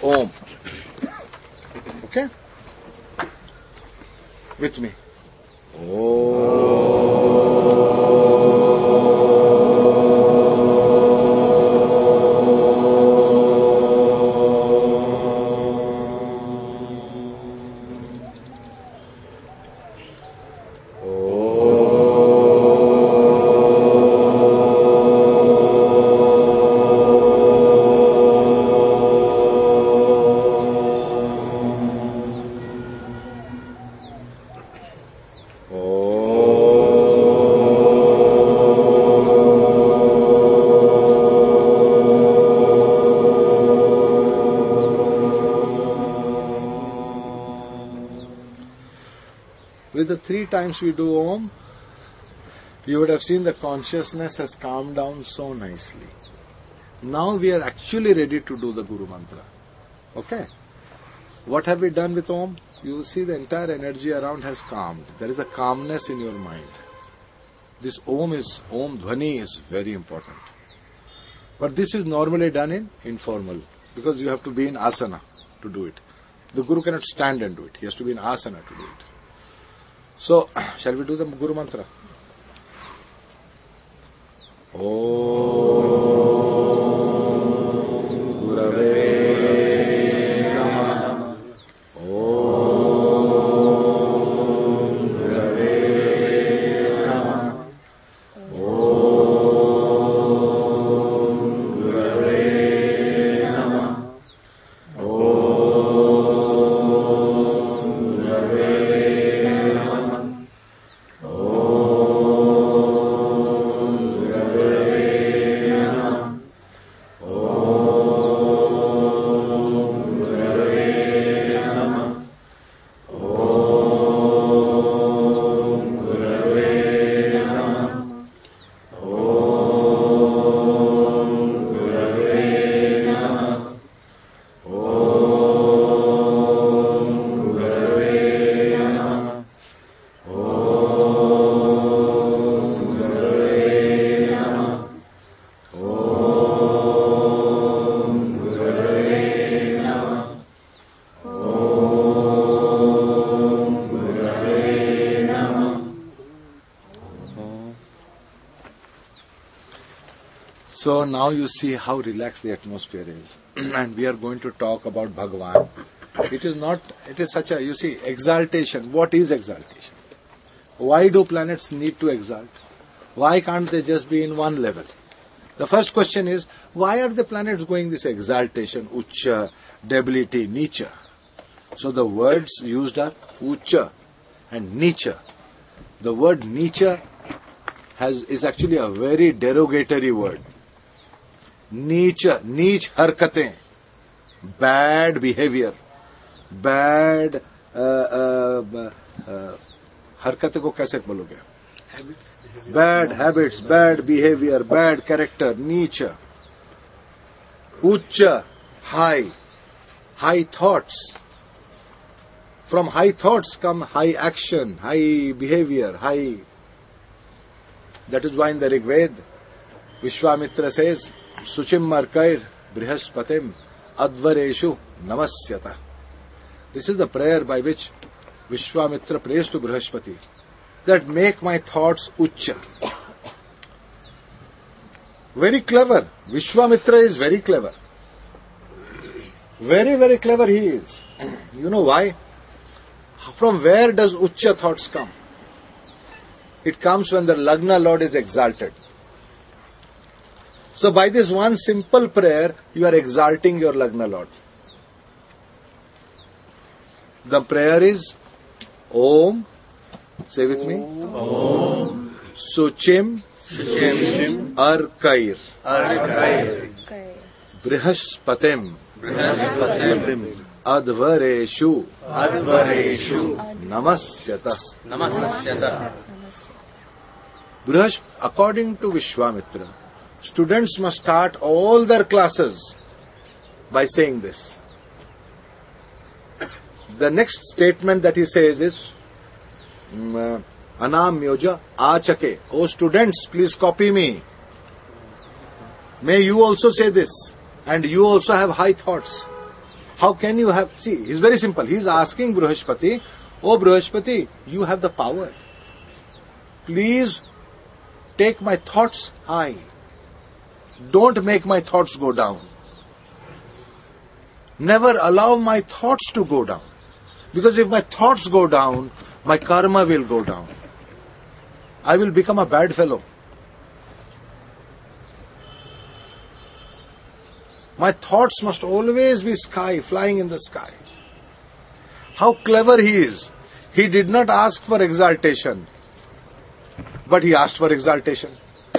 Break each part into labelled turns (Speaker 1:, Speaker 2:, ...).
Speaker 1: Om. Okay? With me. With the 3 times we do Om, you would have seen the consciousness has calmed down so nicely. Now we are actually ready to do the Guru Mantra. Okay? What have we done with Om? You see the entire energy around has calmed. There is a calmness in your mind. This Om Dhvani is very important. But this is normally done in informal, because you have to be in asana to do it. The Guru cannot stand and do it. He has to be in asana to do it. So, shall we do the Guru Mantra? Om Gurave Namah. Om Gurave Namah. Om Gurave Namah. Om Gurave So now you see how relaxed the atmosphere is. And we are going to talk about Bhagavan. It is such a, you see, exaltation. What is exaltation? Why do planets need to exalt? Why can't they just be in one level? The first question is, why are the planets going this exaltation, Ucha, debility, Nicha? So the words used are Ucha and Nicha. The word Nicha is actually a very derogatory word. Neech harkatein, bad behavior, bad हरकतें को कैसे बोलोगे? Bad habits, bad behavior, bad character, नीच. उच्च, high thoughts. From high thoughts come high action, high behavior, high. That is why in the Rig Veda, Vishwamitra says, Suchim Markair Brihaspatim Advareshu Namasyata. This is the prayer by which Vishwamitra prays to Brihaspati, that make my thoughts Ucha. Very clever. Vishwamitra is very clever. Very, very clever he is. You know why? From where does Ucha thoughts come? It comes when the Lagna Lord is exalted. So by this one simple prayer, you are exalting your Lagna Lord. The prayer is Om, say with me, Om Suchim Arkair Brihaspatim Advareshu Namasyata. According to Vishwamitra, students must start all their classes by saying this. The next statement that he says is Anam Myoja Achake. Oh students, please copy me. May you also say this, and you also have high thoughts. How can you have... See, it's very simple. He's asking Brihaspati, "Oh Brihaspati, you have the power. Please take my thoughts high. Don't make my thoughts go down. Never allow my thoughts to go down. Because if my thoughts go down, my karma will go down. I will become a bad fellow. My thoughts must always be sky, flying in the sky." How clever he is. He did not ask for exaltation, but he asked for exaltation.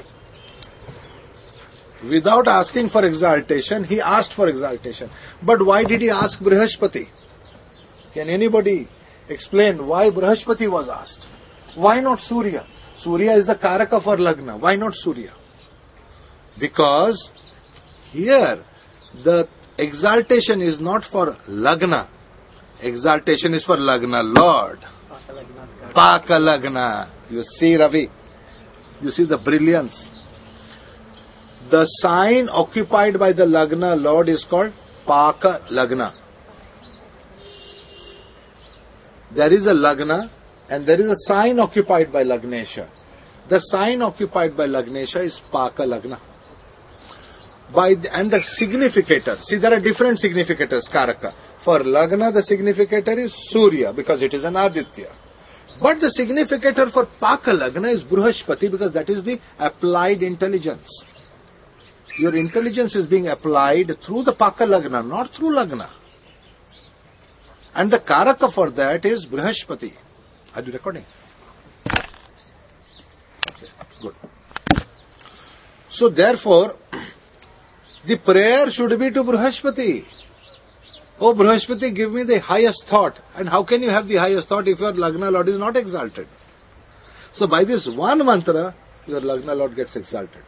Speaker 1: Without asking for exaltation, he asked for exaltation. But why did he ask Brihaspati? Can anybody explain why Brihaspati was asked? Why not Surya? Surya is the Karaka for Lagna. Why not Surya? Because here the exaltation is not for Lagna. Exaltation is for Lagna Lord. Paka Lagna. You see, Ravi? You see the brilliance? The sign occupied by the Lagna Lord is called Paka Lagna. There is a Lagna and there is a sign occupied by Lagnesha. The sign occupied by Lagnesha is Paka Lagna. And the significator, see, there are different significators, Karaka. For Lagna, the significator is Surya because it is an Aditya. But the significator for Paka Lagna is Brihaspati because that is the applied intelligence. Your intelligence is being applied through the Paka Lagna, not through Lagna. And the Karaka for that is Brihaspati. Are you recording? Okay, good. So therefore, the prayer should be to Brihaspati. "Oh Brihaspati, give me the highest thought." And how can you have the highest thought if your Lagna Lord is not exalted? So by this one mantra, your Lagna Lord gets exalted.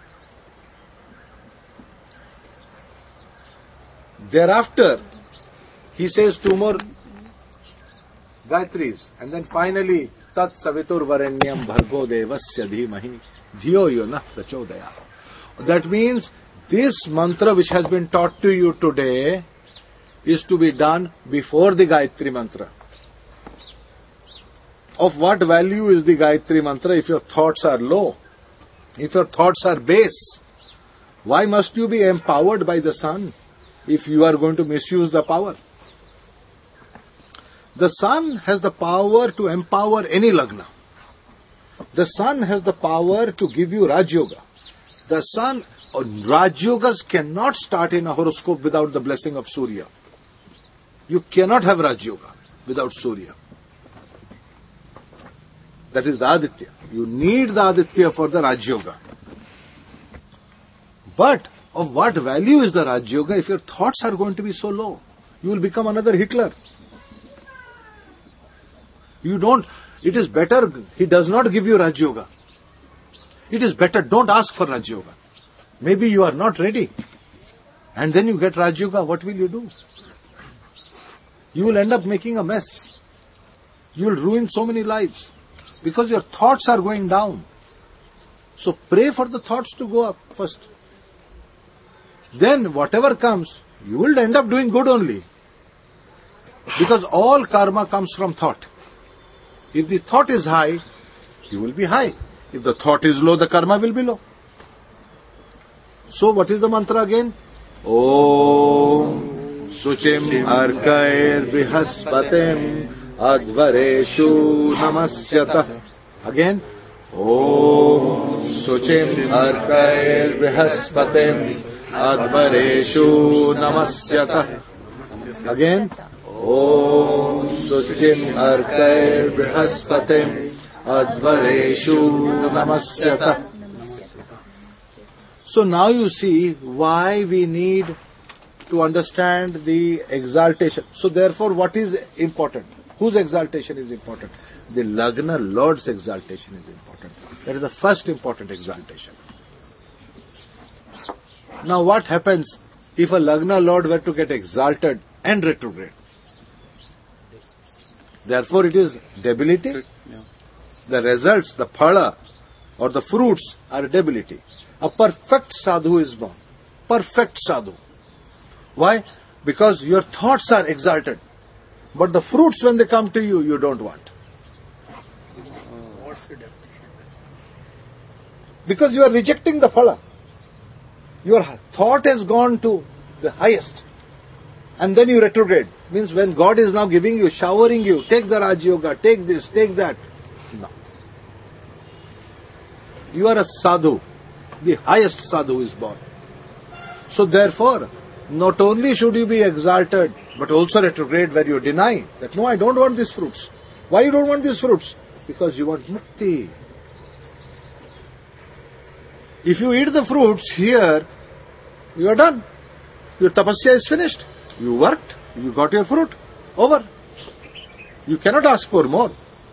Speaker 1: Thereafter, he says two more Gayatris, and then finally, Tat Savitur Varenyam Bhargo Devasya Dhimahi Dhiyo Yona Prachodaya. That means this mantra which has been taught to you today is to be done before the Gayatri mantra. Of what value is the Gayatri mantra if your thoughts are low? If your thoughts are base? Why must you be empowered by the sun if you are going to misuse the power? The sun has the power to empower any Lagna. The sun has the power to give you Raj Yoga. The sun, Raj Yogas cannot start in a horoscope without the blessing of Surya. You cannot have Raj Yoga without Surya. That is the Aditya. You need the Aditya for the Raj Yoga. But of what value is the Raj Yoga if your thoughts are going to be so low? You will become another Hitler. It is better, he does not give you Raj Yoga. It is better, don't ask for Raj Yoga. Maybe you are not ready. And then you get Raj Yoga, what will you do? You will end up making a mess. You will ruin so many lives. Because your thoughts are going down. So pray for the thoughts to go up first. Then whatever comes, you will end up doing good only. Because all karma comes from thought. If the thought is high, you will be high. If the thought is low, the karma will be low. So what is the mantra again? Om Suchim Arkair Brihaspatim Advareshu Namasyata. Again. Om Suchim Arkair Brihaspatim Advareshu Namasyata. Again. Om Suchim Arkair Brihaspatim Advareshu Namasyata. So now you see why we need to understand the exaltation. So therefore, what is important? Whose exaltation is important? The Lagna Lord's exaltation is important. That is the first important exaltation. Now what happens if a Lagna Lord were to get exalted and retrograde? Therefore it is debility. The results, the phala or the fruits are debility. A perfect sadhu is born. Perfect sadhu. Why? Because your thoughts are exalted. But the fruits, when they come to you, you don't want.
Speaker 2: What's the definition?
Speaker 1: Because you are rejecting the phala. Your thought has gone to the highest. And then you retrograde. Means when God is now giving you, showering you, take the Raj Yoga, take this, take that. No. You are a sadhu. The highest sadhu is born. So therefore, not only should you be exalted, but also retrograde where you deny that, no, I don't want these fruits. Why you don't want these fruits? Because you want mukti. If you eat the fruits here, you are done. Your tapasya is finished. You worked, you got your fruit. Over. You cannot ask for more.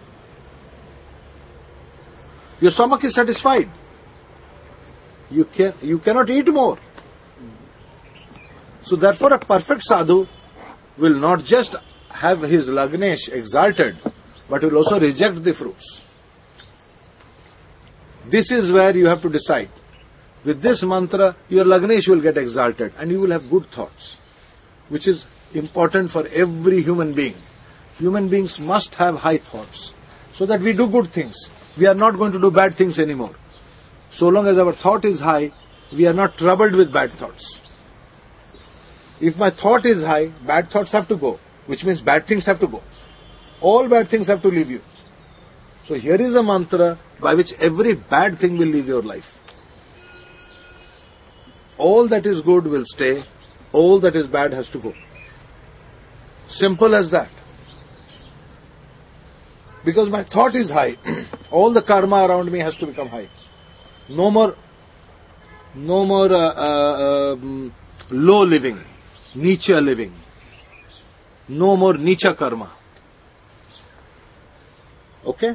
Speaker 1: Your stomach is satisfied. You cannot eat more. So therefore a perfect sadhu will not just have his Lagnesh exalted, but will also reject the fruits. This is where you have to decide. With this mantra, your Lagnesh will get exalted and you will have good thoughts, which is important for every human being. Human beings must have high thoughts so that we do good things. We are not going to do bad things anymore. So long as our thought is high, we are not troubled with bad thoughts. If my thought is high, bad thoughts have to go, which means bad things have to go. All bad things have to leave you. So here is a mantra by which every bad thing will leave your life. All that is good will stay, all that is bad has to go. Simple as that. Because my thought is high, all the karma around me has to become high. No more low living, nicha living. No more nicha karma. Okay?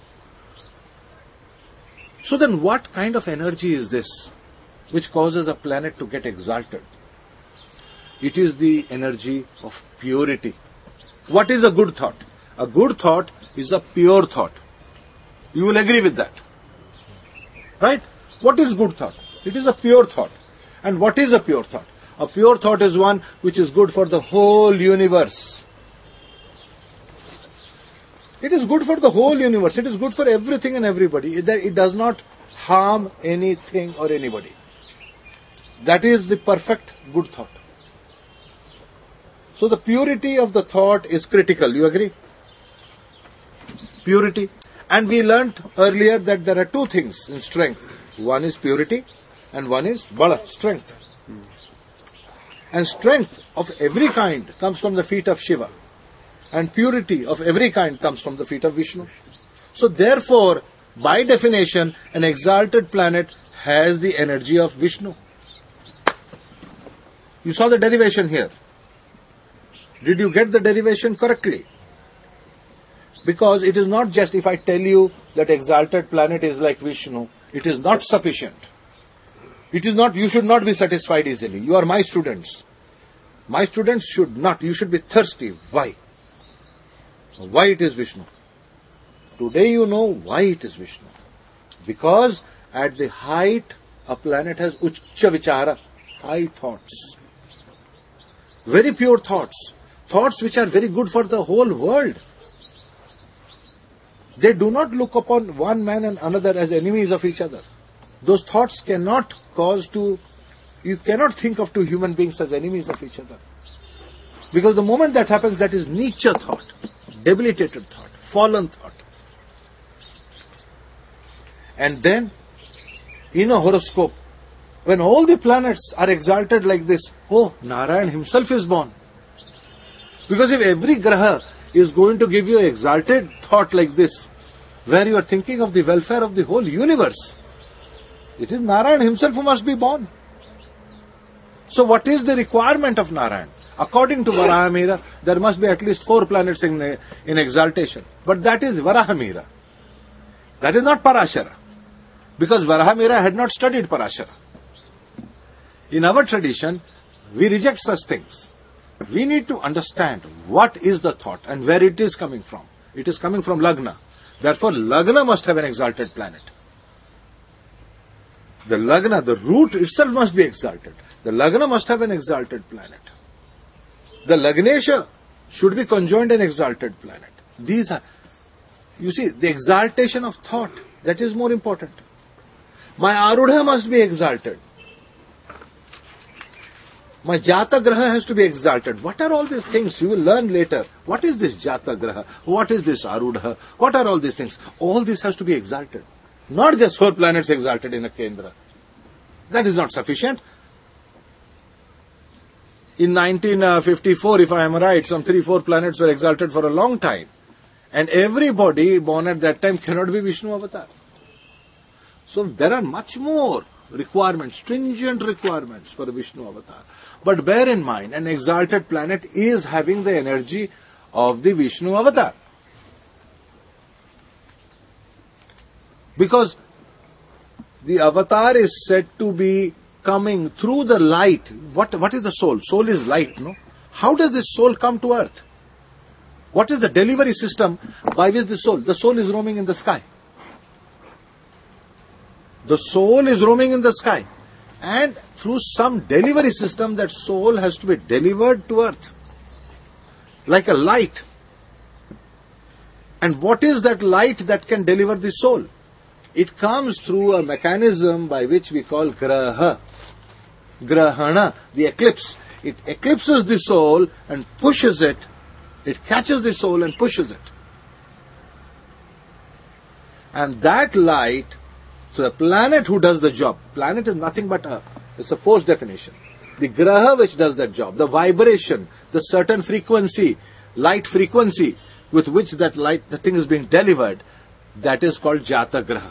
Speaker 1: So then what kind of energy is this which causes a planet to get exalted? It is the energy of purity. What is a good thought? A good thought is a pure thought. You will agree with that. Right? What is good thought? It is a pure thought. And what is a pure thought? A pure thought is one which is good for the whole universe. It is good for the whole universe. It is good for everything and everybody. It does not harm anything or anybody. That is the perfect good thought. So the purity of the thought is critical. You agree? Purity. And we learnt earlier that there are two things in strength. One is purity and one is bala, strength. And strength of every kind comes from the feet of Shiva. And purity of every kind comes from the feet of Vishnu. So therefore, by definition, an exalted planet has the energy of Vishnu. You saw the derivation here. Did you get the derivation correctly? Because it is not just if I tell you that exalted planet is like Vishnu, it is not sufficient. It is not, you should not be satisfied easily. You are my students. My students should not. You should be thirsty. Why? Why it is Vishnu? Today you know why it is Vishnu. Because at the height, a planet has Uchcha Vichara, high thoughts. Very pure thoughts. Thoughts which are very good for the whole world. They do not look upon one man and another as enemies of each other. Those thoughts cannot you cannot think of two human beings as enemies of each other. Because the moment that happens, that is Nietzsche thought, debilitated thought, fallen thought. And then, in a horoscope, when all the planets are exalted like this, oh, Narayan himself is born. Because if every graha is going to give you an exalted thought like this, where you are thinking of the welfare of the whole universe, it is Narayan himself who must be born. So what is the requirement of Narayan? According to Varahamira, there must be at least 4 planets in exaltation. But that is Varahamira. That is not Parashara. Because Varahamira had not studied Parashara. In our tradition, we reject such things. We need to understand what is the thought and where it is coming from. It is coming from Lagna. Therefore, Lagna must have an exalted planet. The Lagna, the root itself must be exalted. The Lagna must have an exalted planet. The Lagnesha should be conjoined and exalted planet. These are, you see, the exaltation of thought, that is more important. My Arudha must be exalted. My Jata Graha has to be exalted. What are all these things? You will learn later. What is this Jata Graha? What is this Arudha? What are all these things? All this has to be exalted. Not just 4 planets exalted in a Kendra. That is not sufficient. In 1954, if I am right, some 3-4 planets were exalted for a long time. And everybody born at that time cannot be Vishnu Avatar. So there are much more requirements, stringent requirements for a Vishnu Avatar. But bear in mind, an exalted planet is having the energy of the Vishnu Avatar. Because the avatar is said to be coming through the light. What is the soul? Soul is light, no? How does this soul come to earth? What is the delivery system by which the soul? The soul is roaming in the sky. The soul is roaming in the sky. And through some delivery system, that soul has to be delivered to earth. Like a light. And what is that light that can deliver the soul? It comes through a mechanism by which we call graha. Grahana, the eclipse. It eclipses the soul and pushes it. It catches the soul and pushes it. And that light, so the planet who does the job, planet is nothing but it's a force definition. The graha which does that job, the vibration, the certain frequency, light frequency with which that light, the thing is being delivered, that is called Jata Graha.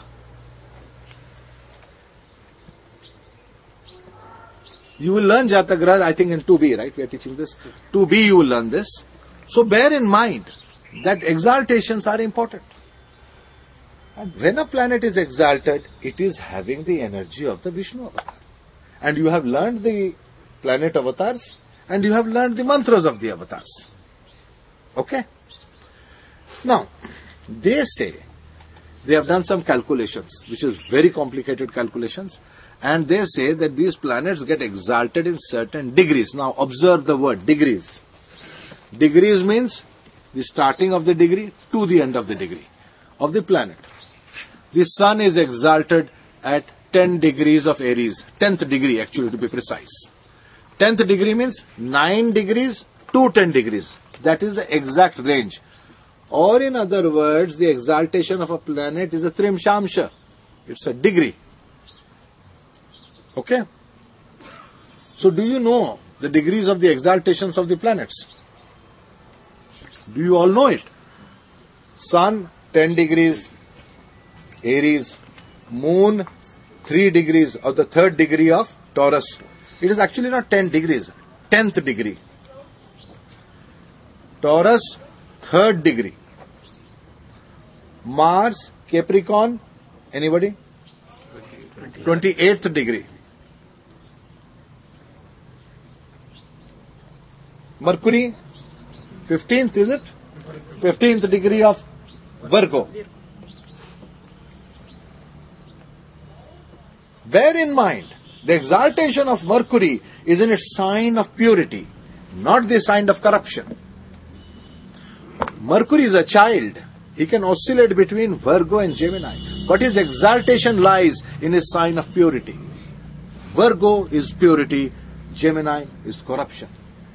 Speaker 1: You will learn Jata Graha, I think in 2B, right? We are teaching this. 2B you will learn this. So bear in mind that exaltations are important. And when a planet is exalted, it is having the energy of the Vishnu Avatar. And you have learned the planet avatars and you have learned the mantras of the avatars. Okay? Now, they say, they have done some calculations, which is very complicated calculations, and they say that these planets get exalted in certain degrees. Now, observe the word degrees. Degrees means the starting of the degree to the end of the degree of the planet. The sun is exalted at 10 degrees of Aries, 10th degree actually to be precise. 10th degree means 9 degrees to 10 degrees. That is the exact range. Or in other words, the exaltation of a planet is a trimshamsha. It's a degree. Okay? So do you know the degrees of the exaltations of the planets? Do you all know it? Sun, 10 degrees, Aries. Moon, 3 degrees of the 3rd degree of Taurus. It is actually not 10 degrees, 10th degree. Taurus, 3rd degree. Mars, Capricorn, anybody? 28th degree. Mercury, 15th, is it? 15th degree of Virgo. Bear in mind, the exaltation of Mercury is in its sign of purity, not the sign of corruption. Mercury is a child. He can oscillate between Virgo and Gemini, but his exaltation lies in his sign of purity. Virgo is purity, Gemini is corruption.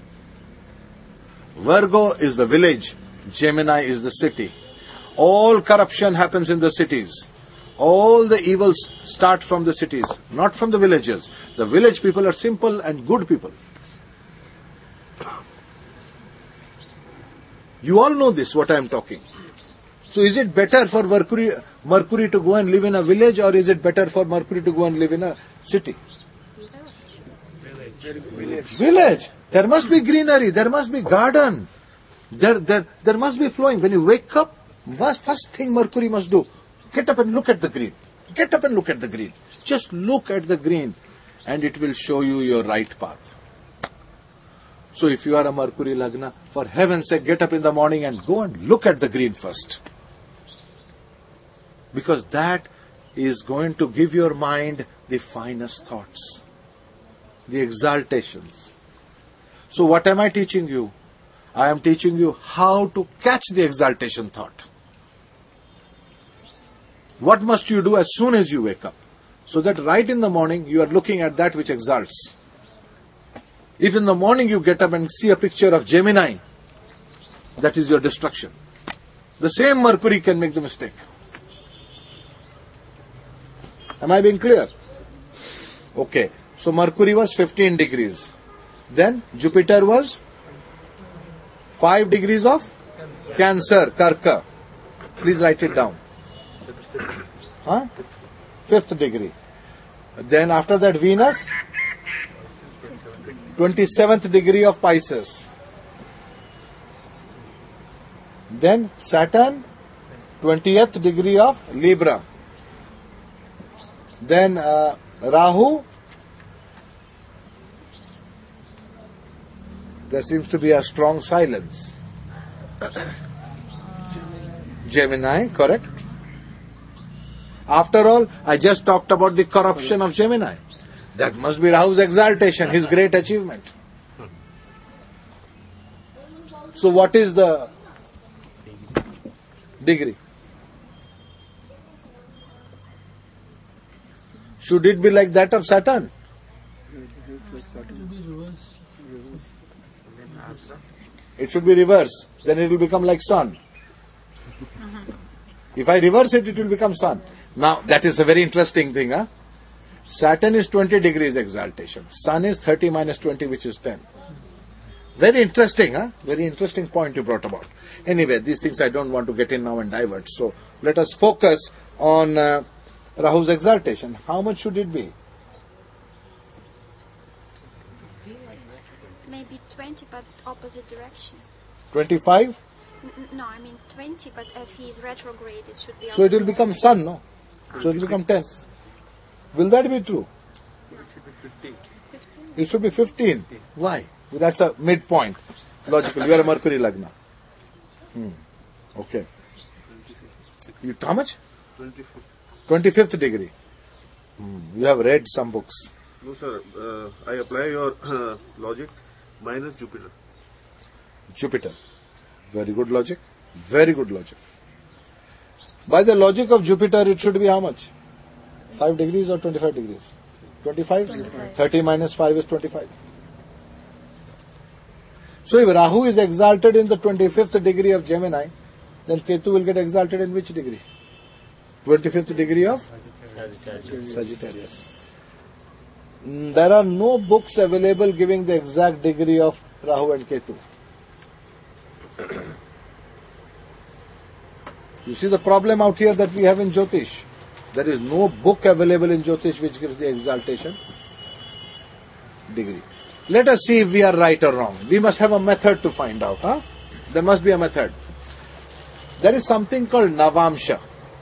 Speaker 1: Virgo is the village, Gemini is the city. All corruption happens in the cities. All the evils start from the cities, not from the villages. The village people are simple and good people. You all know this, what I am talking. So is it better for Mercury to go and live in a village, or is it better for Mercury to go and live in a city? Village. There must be greenery, there must be garden. There must be flowing. When you wake up, first thing Mercury must do, get up and look at the green. Get up and look at the green. Just look at the green and it will show you your right path. So if you are a Mercury Lagna, for heaven's sake, get up in the morning and go and look at the green first. Because that is going to give your mind the finest thoughts, the exaltations. So what am I teaching you? I am teaching you how to catch the exaltation thought. What must you do as soon as you wake up? So that right in the morning you are looking at that which exalts. If in the morning you get up and see a picture of Gemini, that is your destruction. The same Mercury can make the mistake. Am I being clear? Okay. So Mercury was 15 degrees. Then Jupiter was 5 degrees of Cancer, Karka. Please write it down. Huh? 5th degree. Then after that Venus, 27th degree of Pisces. Then Saturn, 20th degree of Libra. Then Rahu, there seems to be a strong silence. Gemini, correct? After all, I just talked about the corruption of Gemini. That must be Rahu's exaltation, his great achievement. So what is the degree? Should it be like that of Saturn? It should be reverse. Then it will become like Sun. If I reverse it, it will become Sun. Now, that is a very interesting thing. Huh? Saturn is 20 degrees exaltation. Sun is 30 minus 20, which is 10. Very interesting. Huh? Very interesting point you brought about. Anyway, these things I don't want to get in now and divert. So, let us focus on Rahu's exaltation. How much should it be?
Speaker 2: Maybe 20, but opposite direction.
Speaker 1: 25?
Speaker 2: No, I mean 20, but as he is retrograde, it should be.
Speaker 1: So it will become Sun, no? So it will become 10. Will that be true? It should be 15. Why? Well, that's a midpoint. Logical. You are a Mercury Lagna. Okay. You, how much? 25th degree. You have read some books.
Speaker 3: No, sir. I apply your logic minus Jupiter.
Speaker 1: Jupiter. Very good logic. Very good logic. By the logic of Jupiter, it should be how much? 5 degrees or 25 degrees? 25? 30 minus 5 is 25. So if Rahu is exalted in the 25th degree of Gemini, then Ketu will get exalted in which degree? 25th degree of Sagittarius. There are no books available giving the exact degree of Rahu and Ketu. You see the problem out here that we have in Jyotish. There is no book available in Jyotish which gives the exaltation degree. Let us see if we are right or wrong. We must have a method to find out. Huh? There must be a method. There is something called Navamsha.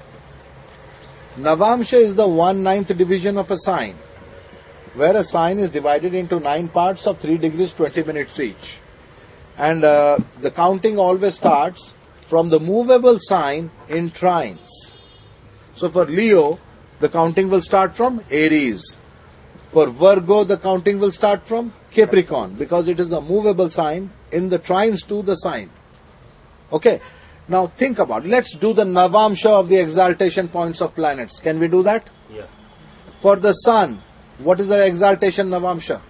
Speaker 1: Navamsha is the 1/9 division of a sign, where a sign is divided into 9 parts of 3 degrees 20 minutes each. And the counting always starts from the movable sign in trines. So for Leo, the counting will start from Aries. For Virgo, the counting will start from Capricorn, because it is the movable sign in the trines to the sign. Okay. Now think about it. Let's do the Navamsha of the exaltation points of planets. Can we do that?
Speaker 4: Yeah.
Speaker 1: For the Sun, what is the exaltation Navamsha?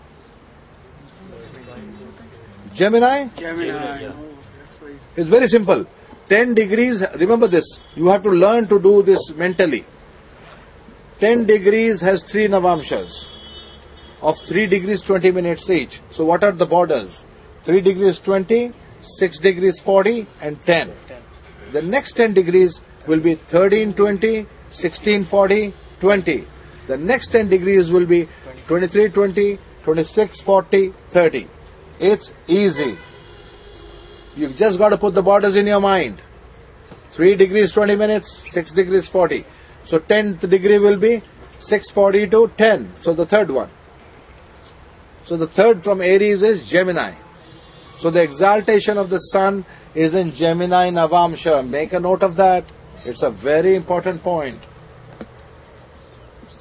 Speaker 1: Gemini?
Speaker 4: Gemini.
Speaker 1: It's very simple. 10 degrees, remember this, you have to learn to do this mentally. 10 degrees has 3 Navamshas of 3 degrees 20 minutes each. So what are the borders? 3 degrees 20, 6 degrees 40 and 10. The next 10 degrees will be 13, 20, 16, 40, 20. The next 10 degrees will be 23, 20, 26, 40, 30. It's easy. You've just got to put the borders in your mind. 3 degrees 20 minutes, 6 degrees 40. So 10th degree will be 640 to 10. So the third one. So the third from Aries is Gemini. So the exaltation of the Sun is in Gemini Navamsha. Make a note of that. It's a very important point.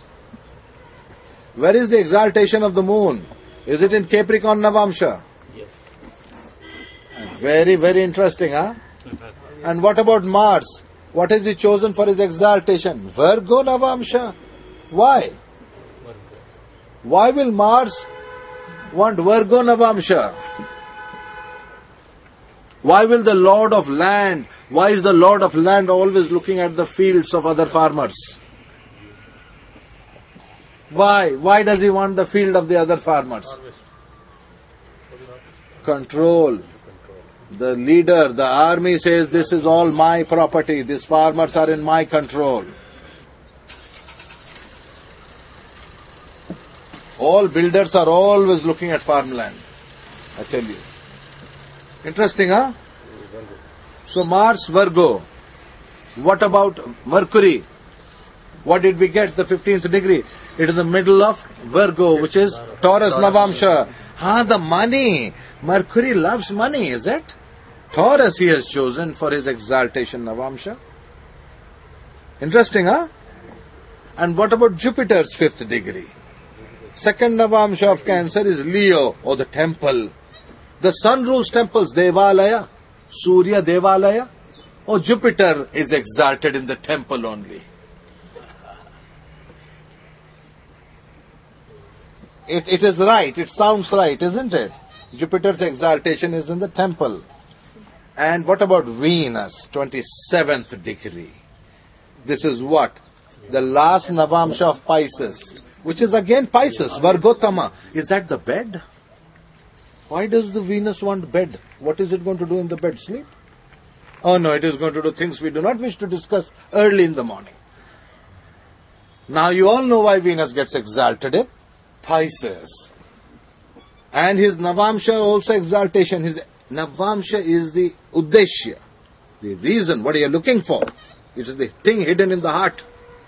Speaker 1: Where is the exaltation of the Moon? Is it in Capricorn Navamsha?
Speaker 4: Yes.
Speaker 1: Very, very interesting, huh? And what about Mars? What has he chosen for his exaltation? Virgo Navamsha. Why? Why will Mars want Virgo Navamsha? Why will the Lord of Land, why is the Lord of Land always looking at the fields of other farmers? Why? Why does he want the field of the other farmers? Control. The leader, the army says, this is all my property, these farmers are in my control. All builders are always looking at farmland, I tell you. Interesting, huh? So Mars, Virgo. What about Mercury? What did we get? The 15th degree. It is the middle of Virgo, which is Taurus Navamsha. The money. Mercury loves money, is it? Taurus he has chosen for his exaltation Navamsha. Interesting, huh? And what about Jupiter's 5th degree? Second Navamsha of Cancer is Leo, or the temple. The sun rules temples, Devalaya, Surya Devalaya. Or Jupiter is exalted in the temple only. It is right, it sounds right, isn't it? Jupiter's exaltation is in the temple. And what about Venus, 27th degree? This is what? The last Navamsha of Pisces, which is again Pisces, Vargotama. Is that the bed? Why does the Venus want bed? What is it going to do in the bed? Sleep? Oh no, it is going to do things we do not wish to discuss early in the morning. Now you all know why Venus gets exalted in Pisces. And his Navamsha also exaltation. His Navamsha is the Uddeshya, the reason, what are you looking for? It is the thing hidden in the heart.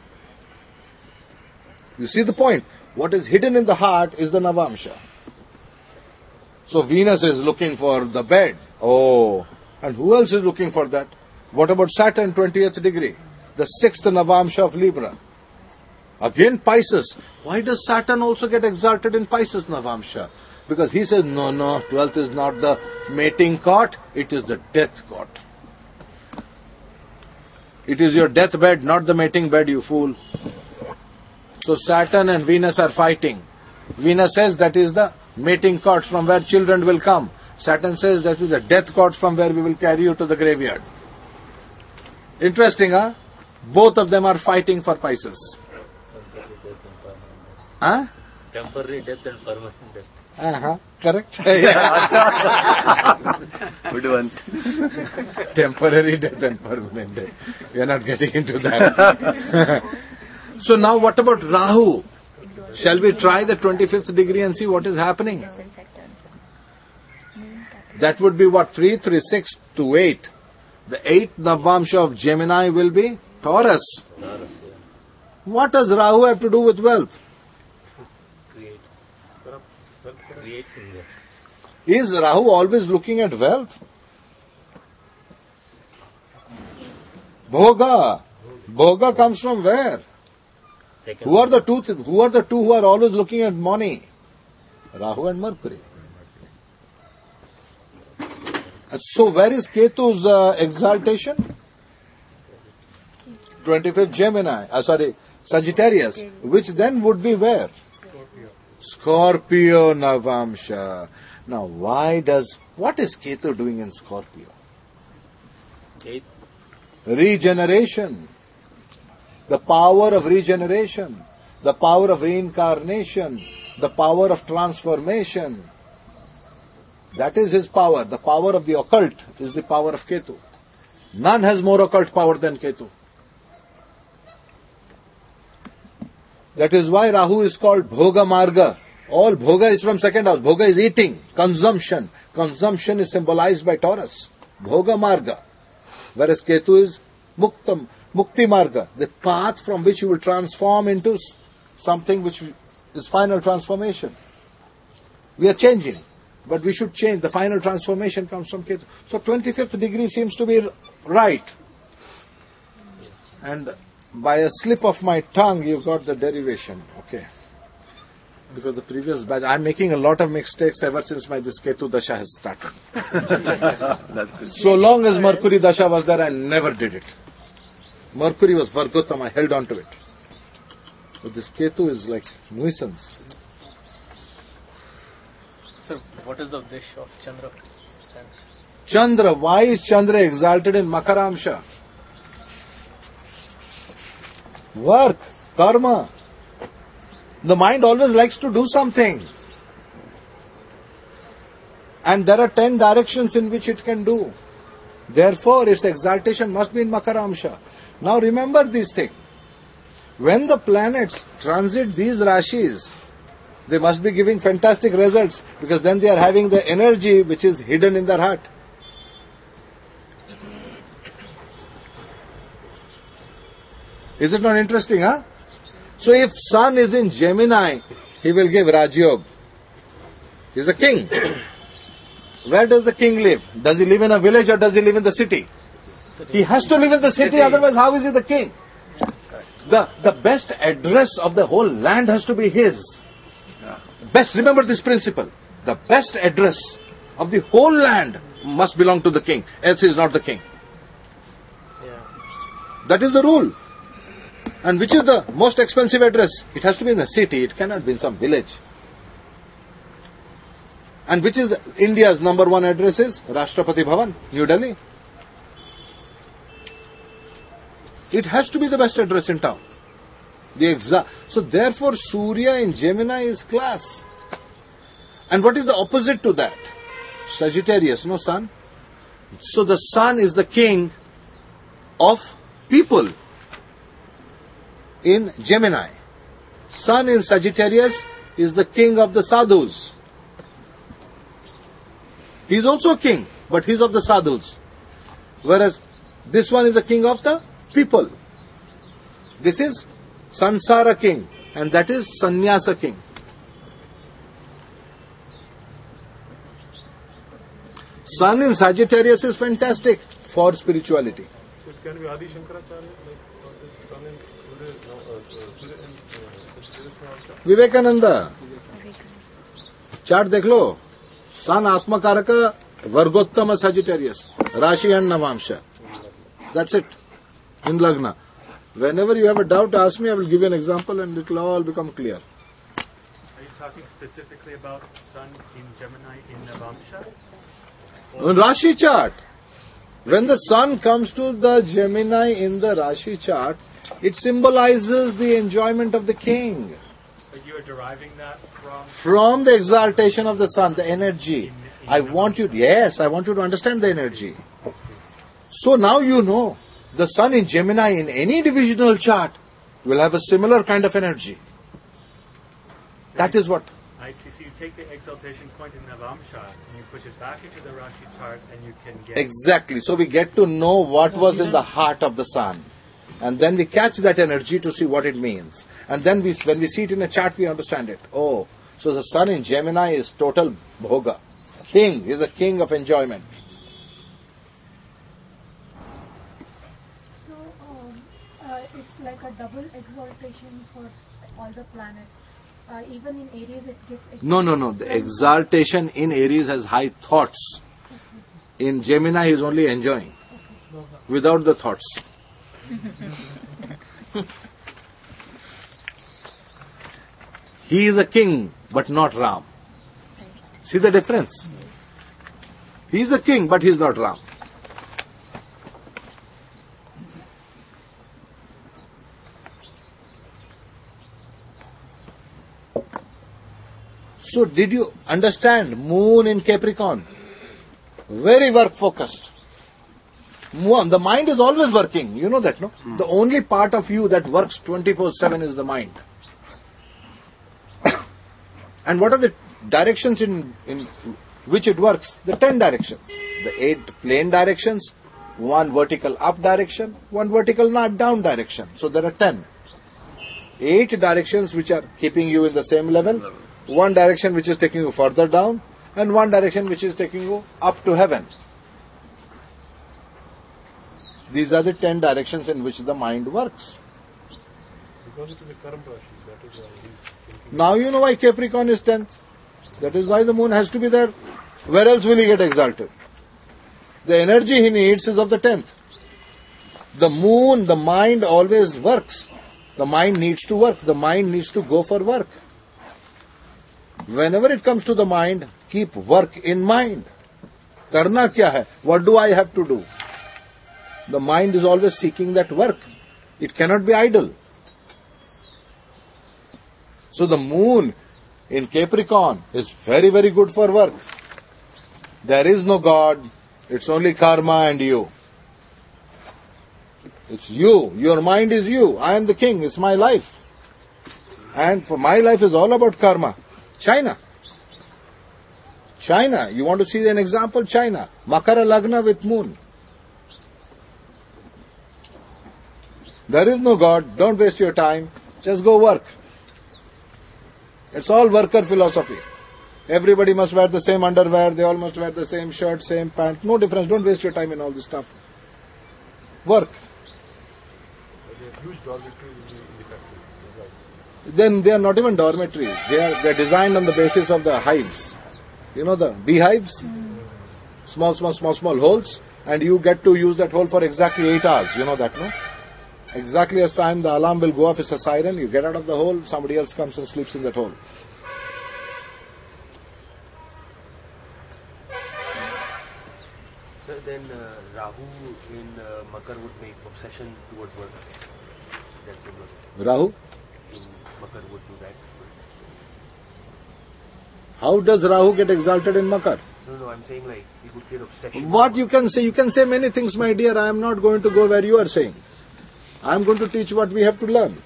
Speaker 1: You see the point? What is hidden in the heart is the Navamsha. So Venus is looking for the bed. Oh, and who else is looking for that? What about Saturn, 20th degree? The 6th Navamsha of Libra. Again Pisces. Why does Saturn also get exalted in Pisces Navamsha? Because he says, no, 12th is not the mating court, it is the death court. It is your deathbed, not the mating bed, you fool. So Saturn and Venus are fighting. Venus says that is the mating court from where children will come. Saturn says that is the death court from where we will carry you to the graveyard. Interesting, huh? Both of them are fighting for Pisces. Huh?
Speaker 4: Temporary death and permanent death.
Speaker 1: Correct.
Speaker 5: Good one.
Speaker 1: Temporary death and permanent death. We are not getting into that. So now what about Rahu? Shall we try the 25th degree and see what is happening? That would be what? 3, 3, 6 to 8. The 8th Navamsha of Gemini will be Taurus. What does Rahu have to do with wealth? Is Rahu always looking at wealth? Bhoga. Bhoga comes from where? Who are the two who are always looking at money? Rahu and Mercury. So where is Ketu's exaltation? 25th Gemini. Sagittarius. Which then would be where? Scorpio Navamsha. Now what is Ketu doing in Scorpio? Regeneration. The power of regeneration. The power of reincarnation. The power of transformation. That is his power. The power of the occult is the power of Ketu. None has more occult power than Ketu. That is why Rahu is called Bhoga Marga. All Bhoga is from second house. Bhoga is eating, consumption. Consumption is symbolized by Taurus. Bhoga Marga. Whereas Ketu is Mukti Marga. The path from which you will transform into something which is final transformation. We are changing. But we should change. The final transformation comes from Ketu. So 25th degree seems to be right. And by a slip of my tongue, you got the derivation. Okay. Because the previous batch, I'm making a lot of mistakes ever since this Ketu Dasha has started.
Speaker 3: That's good.
Speaker 1: So long as Mercury Dasha was there, I never did it. Mercury was Vargottam, I held on to it. But this Ketu is like nuisance.
Speaker 5: Sir, what is the wish of Chandra? Thanks.
Speaker 1: Chandra, why is Chandra exalted in Makaramsha? Work, karma. The mind always likes to do something. And there are 10 directions in which it can do. Therefore, its exaltation must be in Makaramsha. Now remember this thing. When the planets transit these Rashis, they must be giving fantastic results because then they are having the energy which is hidden in their heart. Is it not interesting, huh? So if Sun is in Gemini, he will give Rajyog. He is a king. Where does the king live? Does he live in a village or does he live in the city? He has to live in the city, otherwise how is he the king? The best address of the whole land has to be his. Best, remember this principle. The best address of the whole land must belong to the king, else he is not the king. That is the rule. And which is the most expensive address? It has to be in the city, it cannot be in some village. And which is India's number one address is Rashtrapati Bhavan, New Delhi. It has to be the best address in town. So therefore Surya in Gemini is class. And what is the opposite to that? Sagittarius, no Sun. So the Sun is the king of people in Gemini. Sun in Sagittarius is the king of the sadhus. He is also a king, but he is of the sadhus. Whereas this one is the king of the people. This is Sansara king, and that is Sannyasa king. Sun in Sagittarius is fantastic for spirituality.
Speaker 3: It can be Adi Shankaracharya, like this Sun and Surya in Sagittarius.
Speaker 1: Vivekananda, chart dekh lo. Sun Atmakaraka, Vargottama Sagittarius, Rashi and Navamsha. That's it. In Lagna. Whenever you have a doubt, ask me, I will give you an example and it will all become clear.
Speaker 6: Are you talking specifically about Sun in Gemini in Navamsha?
Speaker 1: In Rashi chart, when the Sun comes to the Gemini in the Rashi chart, it symbolizes the enjoyment of the king.
Speaker 6: But you are deriving that
Speaker 1: From the exaltation of the Sun, the energy. I want you to understand the energy. So now you know, the Sun in Gemini in any divisional chart will have a similar kind of energy. That is what.
Speaker 6: I see. So you take the exaltation point in Navamsha and you push it back into the Rashi chart and you can get...
Speaker 1: Exactly. So we get to know what was in the heart of the Sun. And then we catch that energy to see what it means. And then when we see it in a chart, we understand it. Oh, so the Sun in Gemini is total bhoga. King is a king of enjoyment.
Speaker 7: So it's like a double exaltation for all the planets. Even in Aries, it gets...
Speaker 1: No. The exaltation in Aries has high thoughts. In Gemini, he is only enjoying. Without the thoughts. He is a king, but not Ram. See the difference? He is a king, but he is not Ram. So did you understand Moon in Capricorn? Very work focused. The mind is always working. You know that, no? The only part of you that works 24/7 is the mind. And what are the directions in which it works? The 10 directions. The 8 plane directions, 1 vertical up direction, 1 vertical down direction. So there are 10. 8 directions which are keeping you in the same level, 1 direction which is taking you further down, and 1 direction which is taking you up to heaven. These are the 10 directions in which the mind works.
Speaker 3: Because it is a Karma Rashi, that is why he's thinking.
Speaker 1: Now you know why Capricorn is 10th. That is why the moon has to be there. Where else will he get exalted? The energy he needs is of the 10th. The moon, the mind always works. The mind needs to work. The mind needs to go for work. Whenever it comes to the mind, keep work in mind. Karna kya hai? What do I have to do? The mind is always seeking that work. It cannot be idle. So the moon in Capricorn is very, very good for work. There is no God. It's only karma and you. It's you. Your mind is you. I am the king. It's my life. And for my life is all about karma. China. You want to see an example? China. Makara Lagna with moon. There is no God. Don't waste your time. Just go work. It's all worker philosophy. Everybody must wear the same underwear. They all must wear the same shirt, same pant. No difference. Don't waste your time in all this stuff. Work.
Speaker 3: There are huge dormitories in the factory. Right.
Speaker 1: Then they are not even dormitories. They are designed on the basis of the hives. You know the beehives? Small holes. And you get to use that hole for exactly 8 hours. You know that, no? Exactly as time the alarm will go off, it's a siren. You get out of the hole, somebody else comes and sleeps in that hole.
Speaker 8: So then Rahu in Makar would make obsession towards work. That's similar.
Speaker 1: Rahu?
Speaker 8: In Makar would do that.
Speaker 1: How does Rahu get exalted in Makar?
Speaker 8: No, I'm saying like he would get obsession.
Speaker 1: What you can say? You can say many things, my dear. I am not going to go where you are saying. I am going to teach what we have to learn.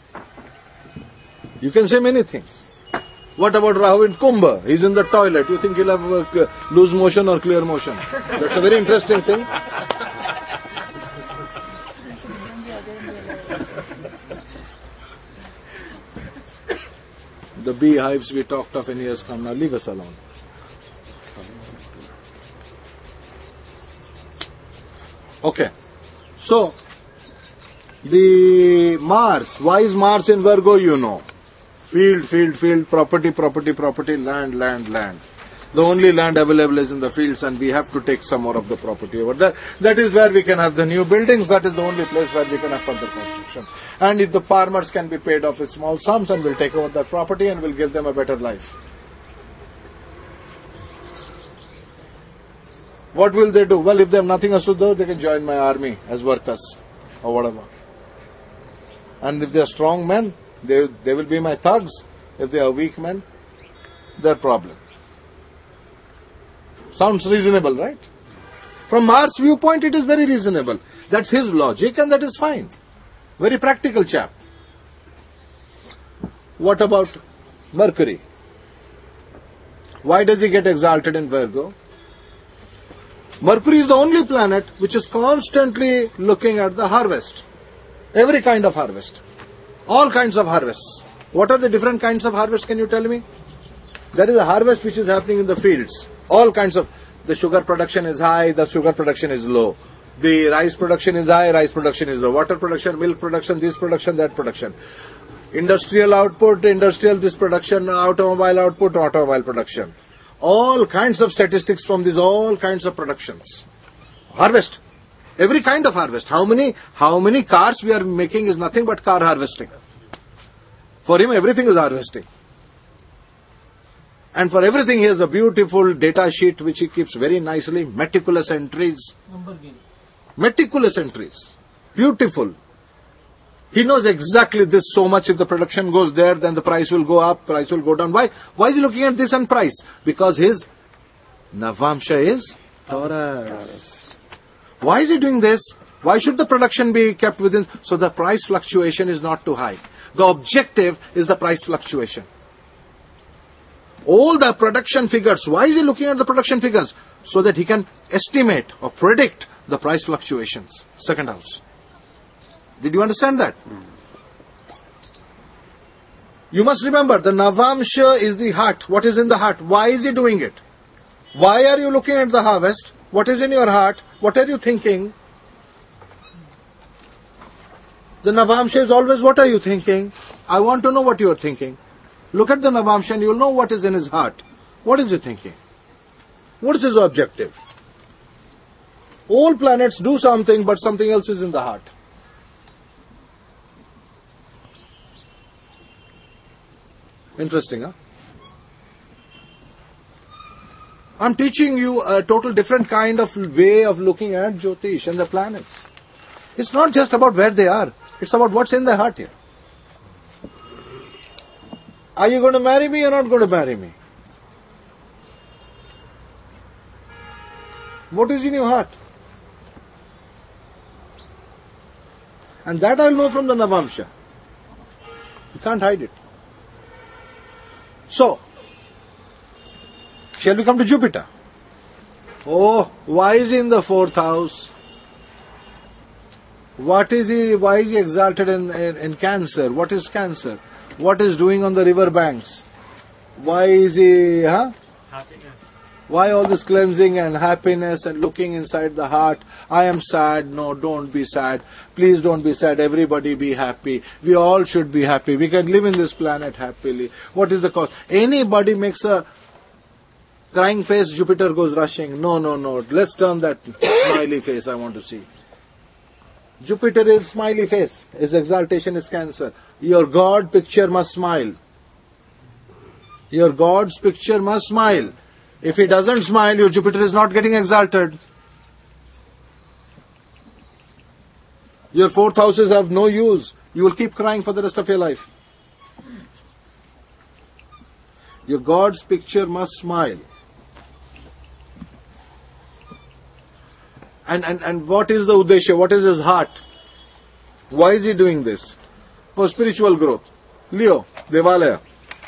Speaker 1: You can say many things. What about Rahu in Kumbh? He's in the toilet. You think he'll have loose motion or clear motion? That's a very interesting thing. The beehives we talked of in years from now, leave us alone. Okay. So, the Mars, why is Mars in Virgo, you know? Field, property, land. The only land available is in the fields and we have to take some more of the property over there. That is where we can have the new buildings. That is the only place where we can have further construction. And if the farmers can be paid off with small sums and we'll take over that property and we'll give them a better life. What will they do? Well, if they have nothing else to do, they can join my army as workers or whatever. And if they are strong men, they will be my thugs. If they are weak men, their problem. Sounds reasonable, right? From Mars' viewpoint, it is very reasonable. That's his logic and that is fine. Very practical chap. What about Mercury? Why does he get exalted in Virgo? Mercury is the only planet which is constantly looking at the harvest. Every kind of harvest. All kinds of harvests. What are the different kinds of harvest, can you tell me? There is a harvest which is happening in the fields. All kinds of, the sugar production is high, the sugar production is low. The rice production is high, rice production is low. Water production, milk production, this production, that production. Industrial output, industrial this production, automobile output, automobile production. All kinds of statistics from these all kinds of productions. Harvest. Every kind of harvest. How many cars we are making is nothing but car harvesting. For him, everything is harvesting. And for everything, he has a beautiful data sheet which he keeps very nicely, meticulous entries. Meticulous entries. Beautiful. He knows exactly this so much. If the production goes there, then the price will go up, price will go down. Why? Why is he looking at this and price? Because his Navamsha is Taurus. Why is he doing this? Why should the production be kept within? So the price fluctuation is not too high. The objective is the price fluctuation. All the production figures. Why is he looking at the production figures? So that he can estimate or predict the price fluctuations. Second house. Did you understand that? You must remember, the Navamsha is the heart. What is in the heart? Why is he doing it? Why are you looking at the harvest? What is in your heart? What are you thinking? The Navamsha is always, what are you thinking? I want to know what you are thinking. Look at the Navamsha and you'll know what is in his heart. What is he thinking? What is his objective? All planets do something, but something else is in the heart. Interesting, huh? I'm teaching you a total different kind of way of looking at Jyotish and the planets. It's not just about where they are. It's about what's in their heart here. Are you going to marry me or not going to marry me? What is in your heart? And that I'll know from the Navamsha. You can't hide it. So, shall we come to Jupiter? Oh, why is he in the 4th house? What is he? Why is he exalted in Cancer? What is Cancer? What is doing on the river banks? Why is he?
Speaker 6: Happiness.
Speaker 1: Why all this cleansing and happiness and looking inside the heart? I am sad. No, don't be sad. Please don't be sad. Everybody be happy. We all should be happy. We can live in this planet happily. What is the cause? Anybody makes a crying face, Jupiter goes rushing. No. Let's turn that smiley face I want to see. Jupiter is smiley face. His exaltation is Cancer. Your God picture must smile. Your God's picture must smile. If he doesn't smile, your Jupiter is not getting exalted. Your 4th houses have no use. You will keep crying for the rest of your life. Your God's picture must smile. And what is the Uddesha? What is his heart? Why is he doing this? For spiritual growth. Leo, Devalaya.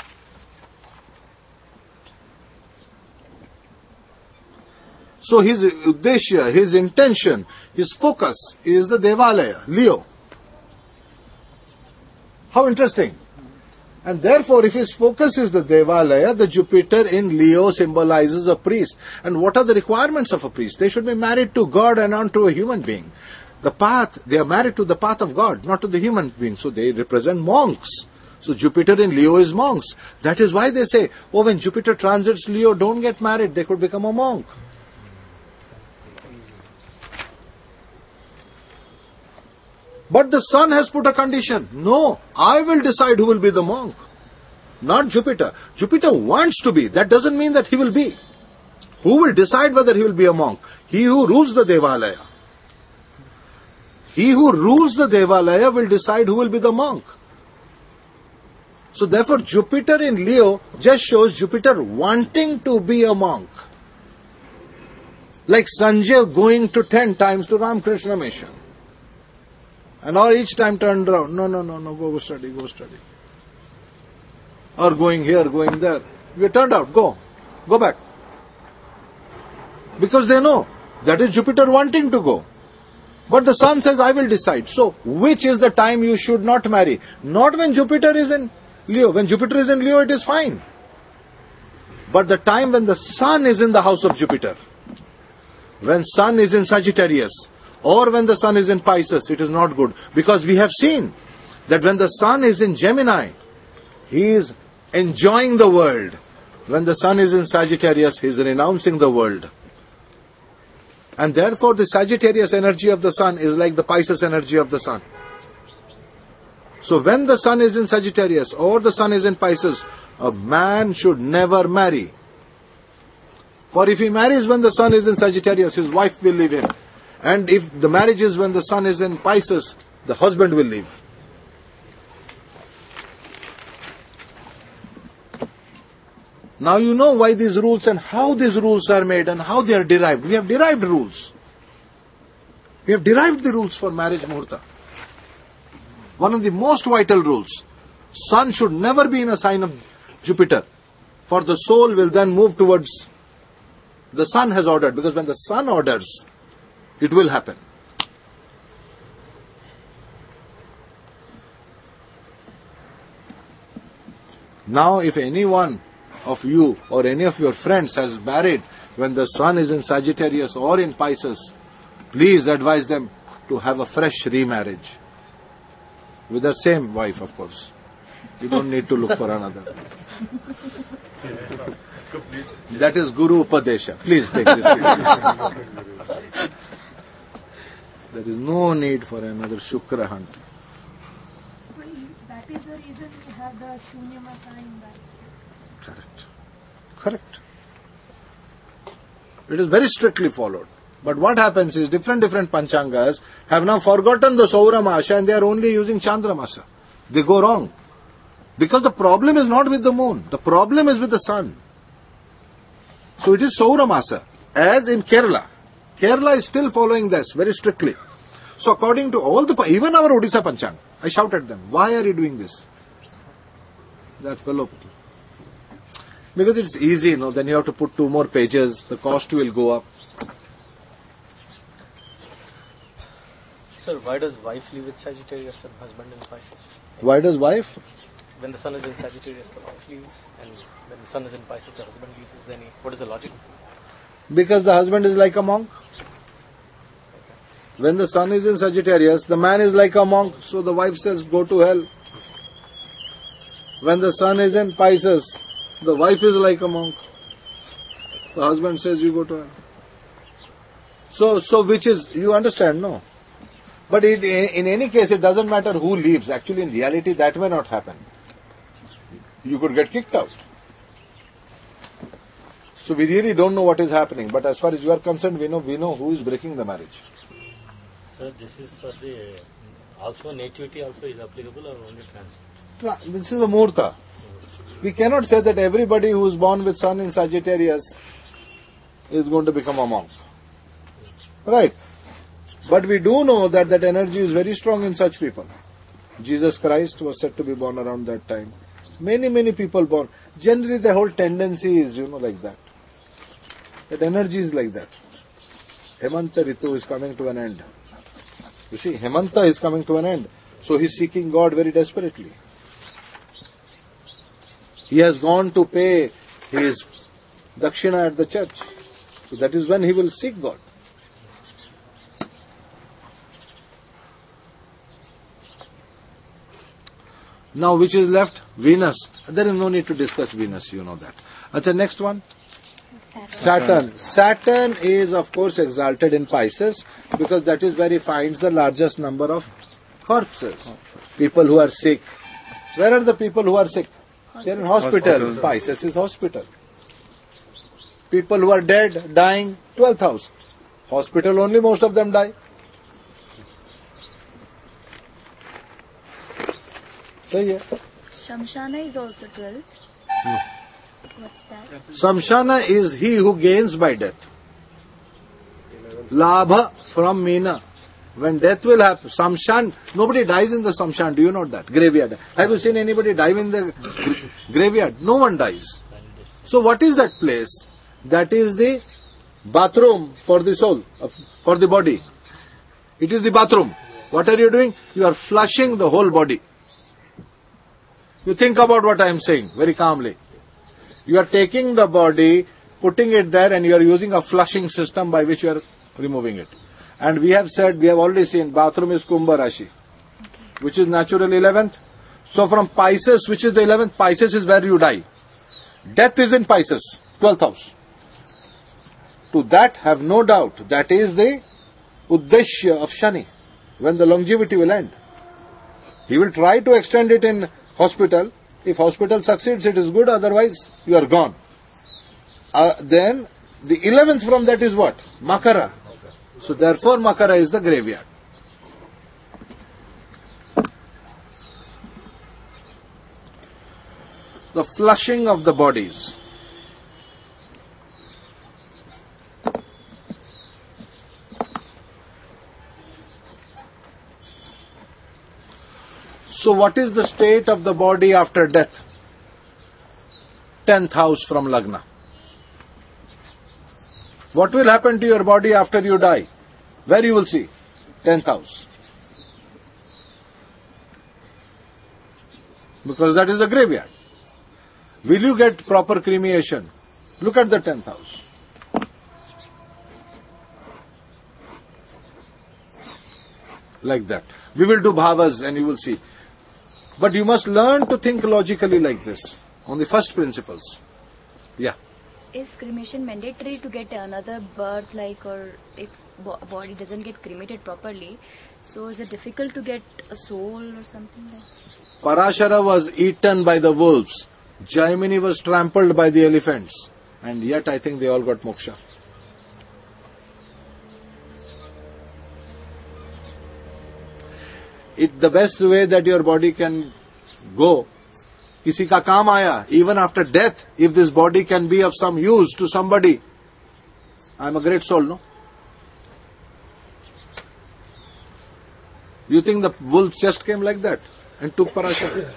Speaker 1: So his Uddesha, his intention, his focus is the Devalaya, Leo. How interesting. And therefore, if his focus is the Devalaya, the Jupiter in Leo symbolizes a priest. And what are the requirements of a priest? They should be married to God and not to a human being. The path, they are married to the path of God, not to the human being. So they represent monks. So Jupiter in Leo is monks. That is why they say, oh, when Jupiter transits Leo, don't get married. They could become a monk. But the Sun has put a condition. No, I will decide who will be the monk. Not Jupiter. Jupiter wants to be. That doesn't mean that he will be. Who will decide whether he will be a monk? He who rules the Devalaya. He who rules the Devalaya will decide who will be the monk. So therefore Jupiter in Leo just shows Jupiter wanting to be a monk. Like Sanjay going to 10 times to Ramakrishna Mission. And all each time turned around. No, go study. Or going here, going there. We turned out, go back. Because they know that is Jupiter wanting to go. But the Sun says, I will decide. So, which is the time you should not marry? Not when Jupiter is in Leo. When Jupiter is in Leo, it is fine. But the time when the Sun is in the house of Jupiter, when Sun is in Sagittarius, or when the Sun is in Pisces, it is not good. Because we have seen that when the Sun is in Gemini, he is enjoying the world. When the Sun is in Sagittarius, he is renouncing the world. And therefore the Sagittarius energy of the Sun is like the Pisces energy of the Sun. So when the Sun is in Sagittarius or the Sun is in Pisces, a man should never marry. For if he marries when the Sun is in Sagittarius, his wife will leave him. And if the marriage is when the Sun is in Pisces, the husband will leave. Now you know why these rules and how these rules are made and how they are derived. We have derived rules. We have derived the rules for marriage muhurta. One of the most vital rules. Sun should never be in a sign of Jupiter. For the soul will then move towards the Sun has ordered. Because when the Sun orders, it will happen. Now if any one of you or any of your friends has married when the Sun is in Sagittarius or in Pisces, please advise them to have a fresh remarriage. With the same wife, of course. You don't need to look for another. That is Guru Upadesha. Please take this seriously. There is no need for another Shukra hunt.
Speaker 7: So that is the reason we have the Shunyamasa in that.
Speaker 1: Correct. Correct. It is very strictly followed. But what happens is different Panchangas have now forgotten the Saura Masa and they are only using Chandra Masa. They go wrong. Because the problem is not with the moon. The problem is with the sun. So it is Saura Masa. As in Kerala. Kerala is still following this very strictly. So according to all the, even our Odisha Panchang, I shout at them, why are you doing this? That fellow. Because it's easy, then you have to put 2 more pages, the cost will go up.
Speaker 5: Sir, why does wife live with Sagittarius and husband in Pisces?
Speaker 1: Why does wife?
Speaker 5: When the sun is in Sagittarius, the wife leaves, and when the sun is in Pisces, the husband leaves. What is the logic?
Speaker 1: Because the husband is like a monk. When the sun is in Sagittarius, the man is like a monk, so the wife says, go to hell. When the sun is in Pisces, the wife is like a monk. The husband says, you go to hell. So which is, you understand, no? But in any case, it doesn't matter who leaves. Actually, in reality, that may not happen. You could get kicked out. So we really don't know what is happening. But as far as you are concerned, we know who is breaking the marriage.
Speaker 4: Sir, this is for the, also nativity also is applicable or only transit?
Speaker 1: This is a Muhurta. We cannot say that everybody who is born with sun in Sagittarius is going to become a monk. Right. But we do know that that energy is very strong in such people. Jesus Christ was said to be born around that time. Many people born. Generally the whole tendency is, like that. That energy is like that. Hemanta Ritu is coming to an end. You see, Hemanta is coming to an end. So he is seeking God very desperately. He has gone to pay his dakshina at the church. So that is when he will seek God. Now which is left? Venus. There is no need to discuss Venus, you know that. Achha, next one. Saturn. Saturn is of course exalted in Pisces because that is where he finds the largest number of corpses. People who are sick. Where are the people who are sick? They are in hospital. Pisces is hospital. People who are dead, dying, 12th house. Hospital only, most of them die. So yeah.
Speaker 2: Shamshana is also 12.
Speaker 1: No.
Speaker 2: What's that?
Speaker 1: Samshana is he who gains by death. Labha from Meena. When death will happen, Samshan, nobody dies in the Samshan, do you know that? Graveyard. Have you seen anybody die in the graveyard? No one dies. So what is that place? That is the bathroom for the soul, for the body. It is the bathroom. What are you doing? You are flushing the whole body. You think about what I am saying very calmly. You are taking the body, putting it there, and you are using a flushing system by which you are removing it. And we have said, we have already seen, bathroom is Kumbha Rashi, which is natural 11th. So from Pisces, which is the 11th, Pisces is where you die. Death is in Pisces, 12th house. To that, have no doubt, that is the Uddeshya of Shani, when the longevity will end. He will try to extend it in hospital. If hospital succeeds, it is good, otherwise you are gone. Then the 11th from that is what? Makara. So therefore Makara is the graveyard. The flushing of the bodies. So what is the state of the body after death? 10th house from Lagna. What will happen to your body after you die? Where you will see? 10th house. Because that is the graveyard. Will you get proper cremation? Look at the 10th house. Like that. We will do bhavas and you will see. But you must learn to think logically like this, on the first principles. Yeah.
Speaker 9: Is cremation mandatory to get another birth, like, or if body doesn't get cremated properly, so is it difficult to get a soul or something like that?
Speaker 1: Parashara was eaten by the wolves. Jaimini was trampled by the elephants. And yet I think they all got moksha. The best way that your body can go, kisi ka kaam aaya, even after death, if this body can be of some use to somebody, I am a great soul, no? You think the wolves just came like that and took Parashara?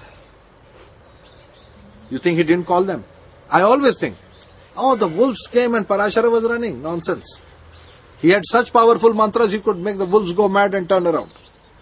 Speaker 1: You think he didn't call them? I always think, oh, the wolves came and Parashara was running. Nonsense. He had such powerful mantras, he could make the wolves go mad and turn around.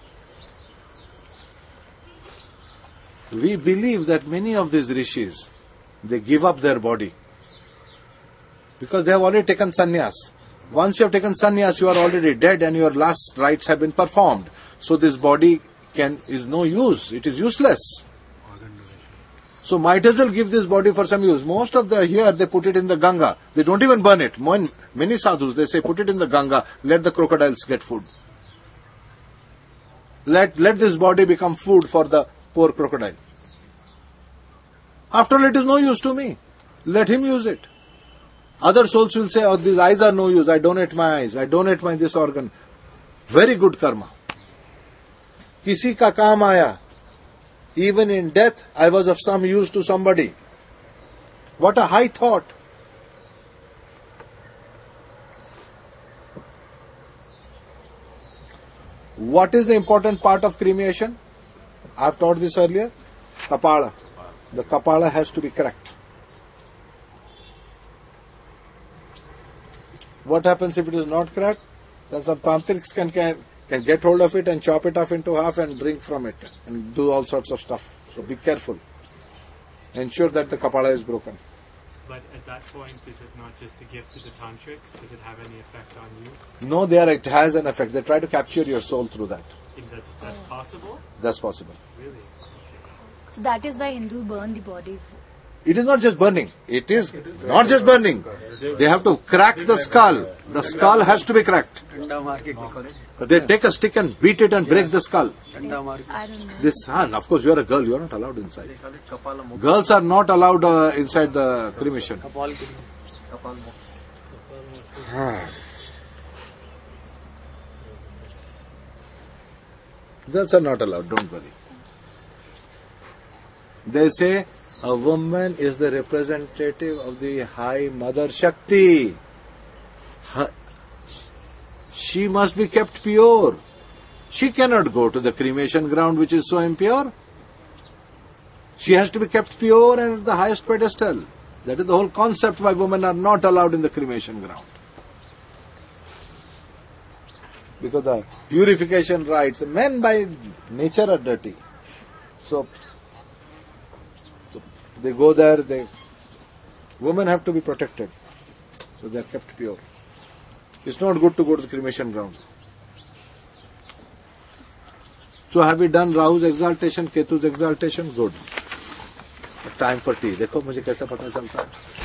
Speaker 1: We believe that many of these rishis, they give up their body because they have already taken sannyas. Once you have taken sannyas, you are already dead and your last rites have been performed. So this body is no use. It is useless. So might as well give this body for some use. Most of here they put it in the Ganga. They don't even burn it. Many sadhus, they say put it in the Ganga. Let the crocodiles get food. Let this body become food for the poor crocodile. After all, it is no use to me. Let him use it. Other souls will say, oh, these eyes are no use. I donate my eyes. I donate my this organ. Very good karma. Kisi ka kaam aaya. Even in death, I was of some use to somebody. What a high thought. What is the important part of cremation? I have taught this earlier. Kapala. The kapala has to be correct. What happens if it is not correct? Then some tantrics can get hold of it and chop it off into half and drink from it and do all sorts of stuff. So be careful. Ensure that the kapala is broken.
Speaker 6: But at that point, is it not just a gift to the tantrics? Does it have any effect on you?
Speaker 1: No, it has an effect. They try to capture your soul through that.
Speaker 6: That's possible?
Speaker 1: That's possible.
Speaker 6: Really?
Speaker 9: So that is why Hindus burn the bodies.
Speaker 1: It is not just burning. It is not just burning. They have to crack the skull. The skull has to be cracked. They take a stick and beat it and break the skull.
Speaker 9: I don't know.
Speaker 1: This, of course, you are a girl. You are not allowed inside. Girls are not allowed inside the cremation. Girls are not allowed. Don't worry. They say a woman is the representative of the High Mother Shakti. She must be kept pure. She cannot go to the cremation ground which is so impure. She has to be kept pure and at the highest pedestal. That is the whole concept why women are not allowed in the cremation ground. Because the purification rites, men by nature are dirty. So they go there, women have to be protected. So they are kept pure. It's not good to go to the cremation ground. So have we done Rahu's exaltation, Ketu's exaltation? Good. Time for tea. देखो मुझे कैसा पता चलता है.